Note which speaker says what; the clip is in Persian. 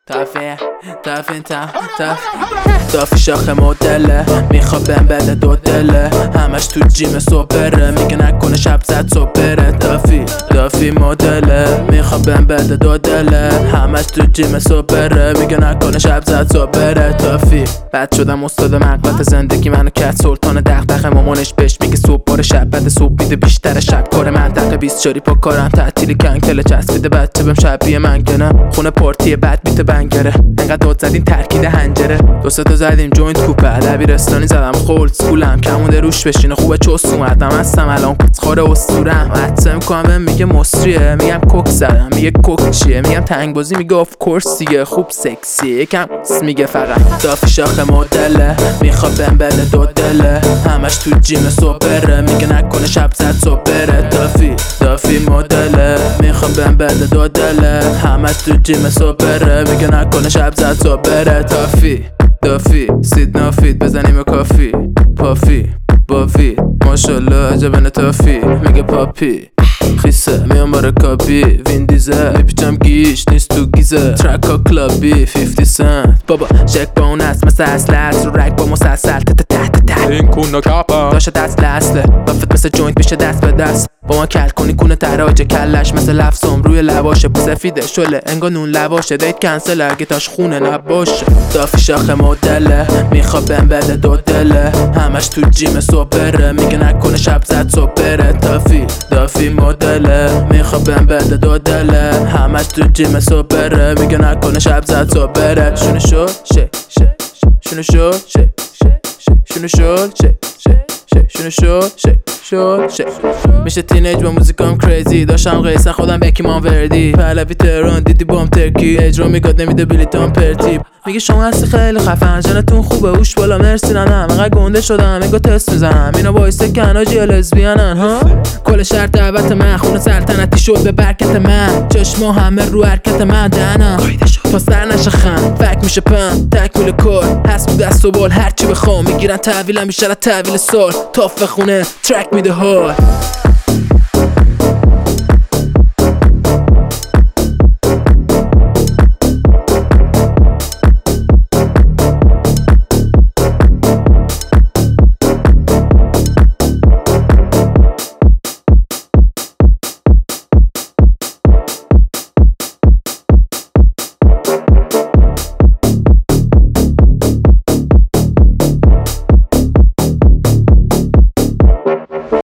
Speaker 1: دافی شاخه مدله میخواد بهم بده دو دله همش تو جیم صبح بره میگه نکنه شب زد صبح بره دافی مدله میخواد بهم بده دو دله همش تو جیم صبح بره میگه نکنه شب زد صبح بره بد شدم استاد مقلت زندگی منو کرد سلطان دغدغه مامانش بهش میگه صبح بار شب بعد صبح بیده بیشتر شب کار منطقه 24 پا کارم تعطیلی کنگ تله چسبیده بچه بهم شبیه من که نه خونه پارتی بعد بیت بنگره انقدر داد زدیم ترکیده هنجره دو سه تا زدیم جوینت کوپه دبیرستانی زدم خولد سکولم کمونده روش بشینه خوبه چوس اومدم هستم الان کسخار اسطورم حدسه میکنم میگه مصریه میگم کوک زدم میگه کوک چیه میگم تنگ بازی میگه آف کورس دیگه خوب سکسی یکم میگه فقط دافی شاخه مدله میخواد بهم بده دو دله همش تو جیم صبح بره میگه نکنه شب زد صبح بره دافی مدله میخواد بهم بده دو دله همش تو جیم صبح بره میگه نکنه شب زد صبح بره دافی سید نافید بزنیم کافی پافی بافی ماشالله عجب نتافی میگه پاپی خیسه میام باره کابی وین دیزه میپیچم گیش نیست تو گیزه ترک ها کلابی 50 سنت بابا شک با اون است مثل اصل رو رک با مسلسل
Speaker 2: این کونه کپم
Speaker 1: داشته دست لسله بافت مثل جوینت میشه دست به دست با ما کل کنی کونه تراجه کلش مثل لفظم روی لباشه سفیده شله انگا نون لباشه دیت کنسل اگه تاش خونه نباشه دافی شاخه مدله میخواد بهم بده دو دله همش تو جیم صبح بره میگه نکنه شب زد صبح بره دافی مدله میخواد بهم بده دو دله همش تو جیم صبح بره میگه نکنه شب زد صبح بره شونه شد شونه شد میشه تینیج با موزیکام کریزی داشتم قیسن خودم بکی وردی پهلوی تهران دیدی بام ترکی اجرا میگاد نمیده بلیتام پرتیب میگه شما هستی خیلی خفن جنتون خوبه اوش بالا مرسی ننم انقدر گنده شدم انگار تست میزنم اینا بایسته کناجی یا لزبیانن ها کل شهر دعوت من خونه سلطنتی شد به برکت من چشما همه رو حرکت من دهنم تا سر نشه خم فک میشه پم تکمیل کار هست بود دست و بال هرچی بخوام میگیرن تحویلم بیشتر از تحویل سال تاف خونه ترک میده حال